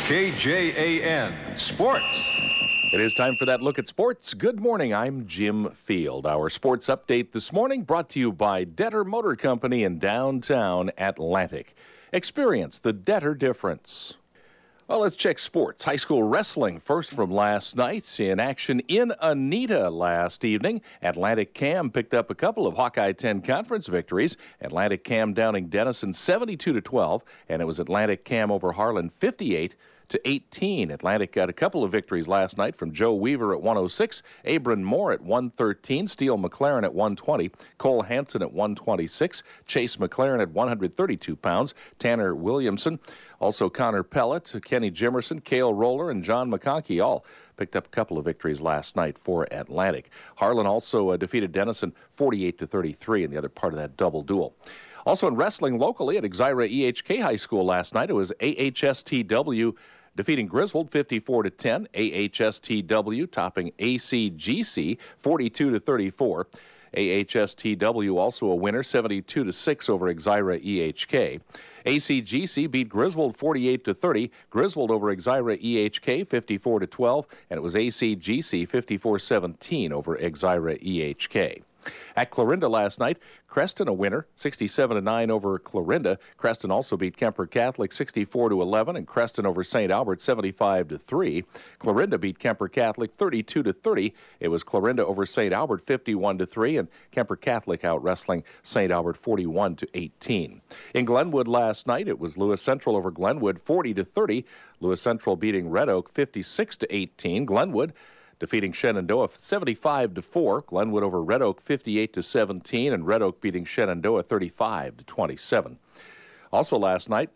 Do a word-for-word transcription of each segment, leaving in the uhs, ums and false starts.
K J A N Sports. It is time for that look at sports. Good morning, I'm Jim Field. Our sports update this morning brought to you by Detter Motor Company in downtown Atlantic. Experience the Detter difference. Well, let's check sports. High school wrestling first from last night. In action in Anita last evening, Atlantic Cam picked up a couple of Hawkeye ten conference victories. Atlantic Cam downing Denison seventy-two to twelve, and it was Atlantic Cam over Harlan fifty-eight to eighteen. Atlantic got a couple of victories last night from Joe Weaver at one oh six, Abron Moore at one thirteen, Steele McLaren at one twenty, Cole Hansen at one twenty-six, Chase McLaren at one hundred thirty-two pounds, Tanner Williamson, also Connor Pellet, Kenny Jimerson, Cale Roller, and John McConkey all picked up a couple of victories last night for Atlantic. Harlan also uh, defeated Denison forty-eight to thirty-three in the other part of that double duel. Also in wrestling locally at Exira E H K High School last night, it was A H S T W defeating Griswold fifty-four to ten. A H S T W topping A C G C forty-two to thirty-four. A H S T W also a winner, seventy-two to six over Exira E H K. A C G C beat Griswold forty-eight to thirty. Griswold over Exira E H K fifty-four to twelve, and it was A C G C fifty-four seventeen over Exira E H K. At Clarinda last night, Creston a winner, sixty-seven to nine over Clarinda. Creston also beat Kemper Catholic sixty-four to eleven, and Creston over Saint Albert seventy-five to three. Clarinda beat Kemper Catholic thirty-two to thirty. It was Clarinda over Saint Albert fifty-one to three, and Kemper Catholic out wrestling Saint Albert forty-one to eighteen. In Glenwood last night, it was Lewis Central over Glenwood forty to thirty. Lewis Central beating Red Oak fifty-six to eighteen. Glenwood defeating Shenandoah seventy-five to four. Glenwood over Red Oak fifty-eight to seventeen, and Red Oak beating Shenandoah thirty-five to twenty-seven. Also last night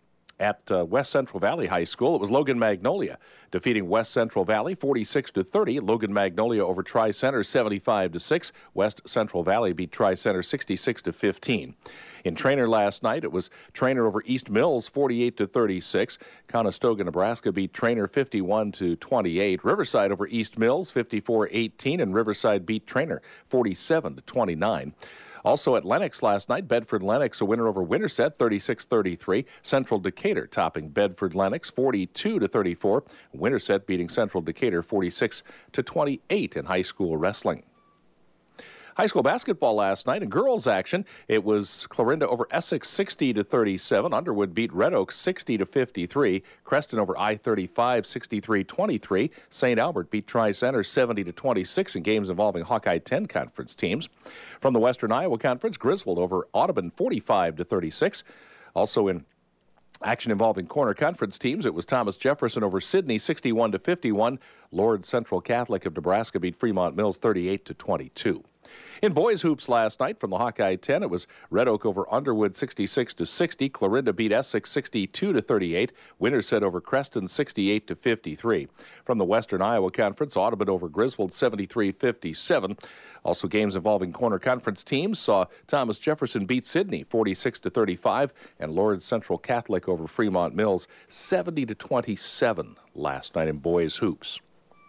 at uh, West Central Valley High School, it was Logan Magnolia defeating West Central Valley forty-six to thirty. Logan Magnolia over Tri-Center seventy-five to six. West Central Valley beat Tri-Center sixty-six to fifteen. In Trainer last night, it was Trainer over East Mills forty-eight to thirty-six. Conestoga, Nebraska beat Trainer fifty-one to twenty-eight. Riverside over East Mills fifty-four eighteen, and Riverside beat Trainer forty-seven to twenty-nine. Also at Lennox last night, Bedford Lennox a winner over Winterset thirty-six thirty-three. Central Decatur topping Bedford Lennox forty-two to thirty-four. Winterset beating Central Decatur forty-six to twenty-eight in high school wrestling. High school basketball last night in girls action, it was Clarinda over Essex sixty to thirty-seven. Underwood beat Red Oak sixty to fifty-three. Creston over I thirty-five sixty-three twenty-three. Saint Albert beat Tri-Center seventy to twenty-six in games involving Hawkeye ten conference teams. From the Western Iowa Conference, Griswold over Audubon forty-five to thirty-six. Also in action involving corner conference teams, it was Thomas Jefferson over Sidney sixty-one to fifty-one. Lord Central Catholic of Nebraska beat Fremont Mills thirty-eight to twenty-two. In boys hoops last night from the Hawkeye ten, it was Red Oak over Underwood sixty-six to sixty. Clarinda beat Essex sixty-two to thirty-eight. Winterset over Creston sixty-eight to fifty-three. From the Western Iowa Conference, Audubon over Griswold seventy-three fifty-seven. Also games involving corner conference teams saw Thomas Jefferson beat Sidney forty-six to thirty-five, and Lord Central Catholic over Fremont Mills seventy to twenty-seven last night in boys hoops.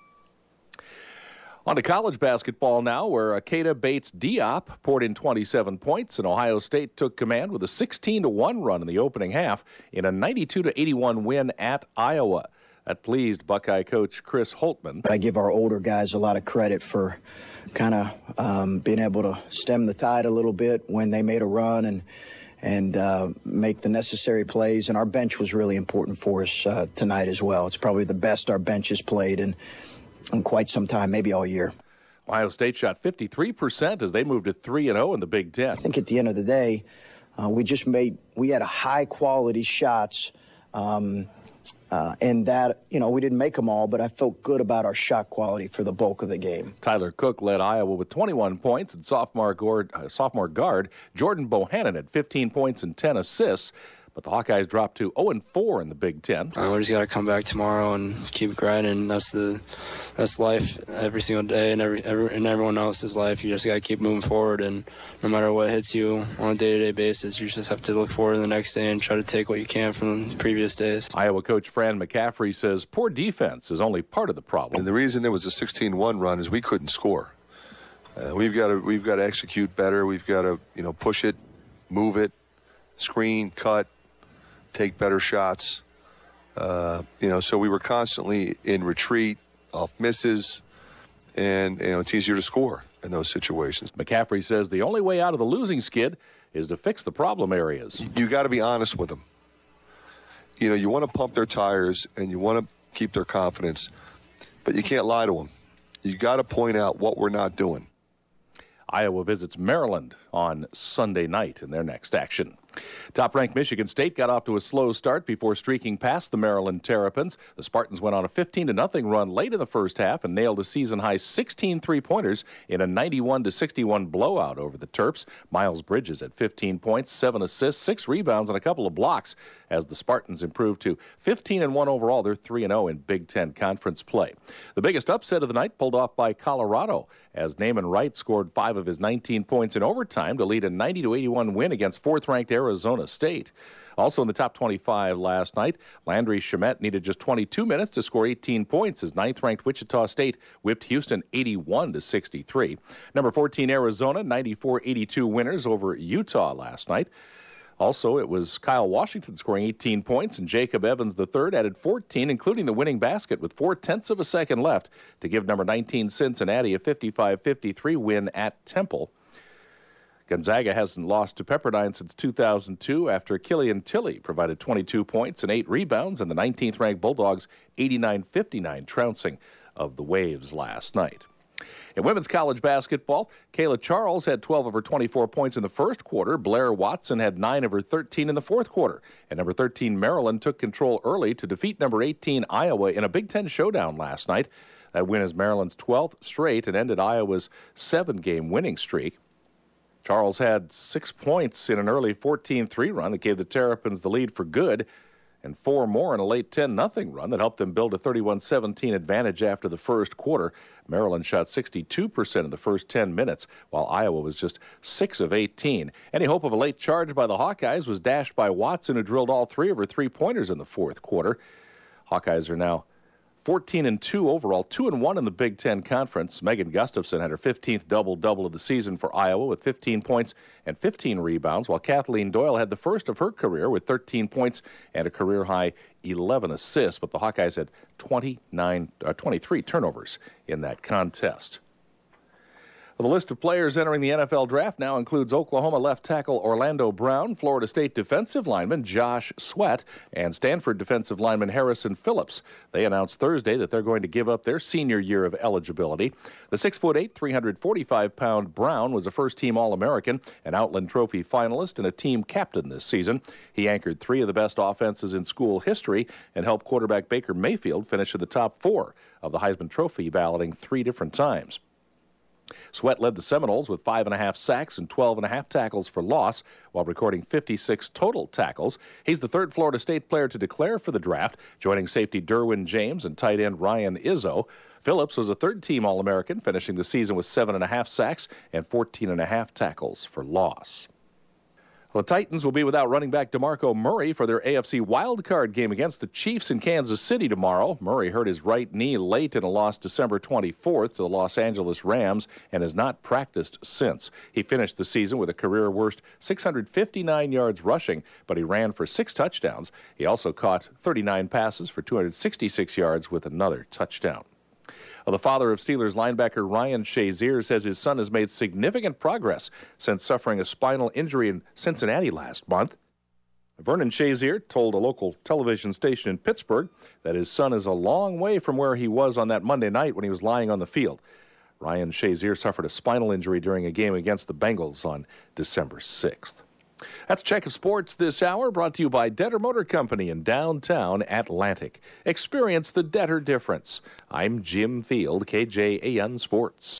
On to college basketball now, where Acada Bates Diop poured in twenty-seven points, and Ohio State took command with a sixteen to one run in the opening half in a ninety-two to eighty-one win at Iowa. That pleased Buckeye coach Chris Holtman. I give our older guys a lot of credit for kind of um, being able to stem the tide a little bit when they made a run and and uh, make the necessary plays. And our bench was really important for us uh, tonight as well. It's probably the best our bench has played in in quite some time, maybe all year. Ohio State shot fifty-three percent as they moved to three and oh in the Big Ten. I think at the end of the day, uh, we just made, we had a high-quality shots, um, uh, and that, you know, we didn't make them all, but I felt good about our shot quality for the bulk of the game. Tyler Cook led Iowa with twenty-one points, and sophomore guard, uh, sophomore guard Jordan Bohannon had fifteen points and ten assists. But the Hawkeyes dropped to oh and four in the Big Ten. Uh, we just got to come back tomorrow and keep grinding. That's the that's life every single day, and every, every in everyone else's life. You just got to keep moving forward, and no matter what hits you on a day-to-day basis, you just have to look forward to the next day and try to take what you can from the previous days. Iowa coach Fran McCaffrey says poor defense is only part of the problem. And the reason it was a sixteen one run is we couldn't score. Uh, we've got to we've got to execute better. We've got to you know push it, move it, screen, cut, take better shots. Uh, you know, so we were constantly in retreat, off misses, and, you know, it's easier to score in those situations. McCaffrey says the only way out of the losing skid is to fix the problem areas. You got to be honest with them. You know, you want to pump their tires and you want to keep their confidence, but you can't lie to them. You got to point out what we're not doing. Iowa visits Maryland on Sunday night in their next action. Top-ranked Michigan State got off to a slow start before streaking past the Maryland Terrapins. The Spartans went on a fifteen to nothing run late in the first half and nailed a season-high sixteen three-pointers in a ninety-one to sixty-one blowout over the Terps. Miles Bridges at fifteen points, seven assists, six rebounds, and a couple of blocks as the Spartans improved to fifteen and one overall. They're three and oh in Big Ten Conference play. The biggest upset of the night pulled off by Colorado as Naaman Wright scored five of his nineteen points in overtime to lead a ninety to eighty-one win against fourth-ranked Arizona State. Also in the top twenty-five last night, Landry Shamet needed just twenty-two minutes to score eighteen points as ninth-ranked Wichita State whipped Houston eighty-one to sixty-three. Number fourteen Arizona, ninety-four eighty-two winners over Utah last night. Also, it was Kyle Washington scoring eighteen points, and Jacob Evans the third added fourteen, including the winning basket with four-tenths of a second left to give number nineteen Cincinnati a fifty-five fifty-three win at Temple. Gonzaga hasn't lost to Pepperdine since two thousand two after Killian Tilly provided twenty-two points and eight rebounds, and the nineteenth-ranked Bulldogs eighty-nine fifty-nine trouncing of the Waves last night. In women's college basketball, Kayla Charles had twelve of her twenty-four points in the first quarter. Blair Watson had nine of her thirteen in the fourth quarter. And number thirteen Maryland took control early to defeat number eighteen Iowa in a Big Ten showdown last night. That win is Maryland's twelfth straight and ended Iowa's seven-game winning streak. Charles had six points in an early fourteen three run that gave the Terrapins the lead for good, and four more in a late ten nothing run that helped them build a thirty-one seventeen advantage after the first quarter. Maryland shot sixty-two percent in the first ten minutes, while Iowa was just six of eighteen. Any hope of a late charge by the Hawkeyes was dashed by Watson, who drilled all three of her three-pointers in the fourth quarter. Hawkeyes are now fourteen and two overall, two and one in the Big Ten Conference. Megan Gustafson had her fifteenth double-double of the season for Iowa with fifteen points and fifteen rebounds, while Kathleen Doyle had the first of her career with thirteen points and a career-high eleven assists. But the Hawkeyes had twenty-nine, uh, twenty-three turnovers in that contest. The list of players entering the N F L draft now includes Oklahoma left tackle Orlando Brown, Florida State defensive lineman Josh Sweat, and Stanford defensive lineman Harrison Phillips. They announced Thursday that they're going to give up their senior year of eligibility. The six foot eight, three hundred forty-five pound Brown was a first-team All-American, an Outland Trophy finalist, and a team captain this season. He anchored three of the best offenses in school history and helped quarterback Baker Mayfield finish in the top four of the Heisman Trophy balloting three different times. Sweat led the Seminoles with five and a half sacks and twelve and a half tackles for loss, while recording fifty-six total tackles. He's the third Florida State player to declare for the draft, joining safety Derwin James and tight end Ryan Izzo. Phillips was a third-team All-American, finishing the season with seven and a half sacks and fourteen and a half tackles for loss. Well, the Titans will be without running back DeMarco Murray for their A F C wildcard game against the Chiefs in Kansas City tomorrow. Murray hurt his right knee late in a loss December twenty-fourth to the Los Angeles Rams and has not practiced since. He finished the season with a career-worst six hundred fifty-nine yards rushing, but he ran for six touchdowns. He also caught thirty-nine passes for two hundred sixty-six yards with another touchdown. Well, the father of Steelers linebacker Ryan Shazier says his son has made significant progress since suffering a spinal injury in Cincinnati last month. Vernon Shazier told a local television station in Pittsburgh that his son is a long way from where he was on that Monday night when he was lying on the field. Ryan Shazier suffered a spinal injury during a game against the Bengals on December sixth. That's Check of Sports this hour, brought to you by Detter Motor Company in downtown Atlantic. Experience the Detter difference. I'm Jim Field, K J A N Sports.